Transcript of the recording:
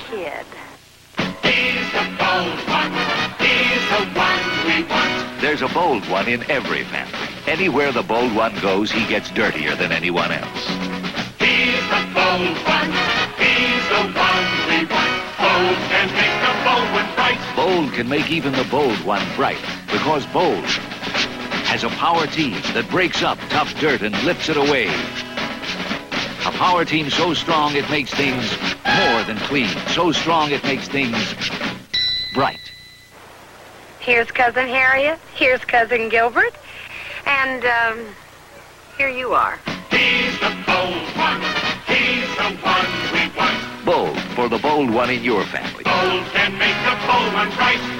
kid. He's the bold one. He's the one we want. There's a bold one in every family. Anywhere the bold one goes, he gets dirtier than anyone else. He's the bold one. He's the one we want. Bold can make the bold one bright. Bold can make even the bold one bright, because Bold has a power team that breaks up tough dirt and lifts it away. A power team so strong it makes things more than clean. So strong it makes things bright. Here's Cousin Harriet. Here's Cousin Gilbert. And, here you are. He's the bold one. He's the one we want. Bold for the bold one in your family. Bold can make the bold one bright.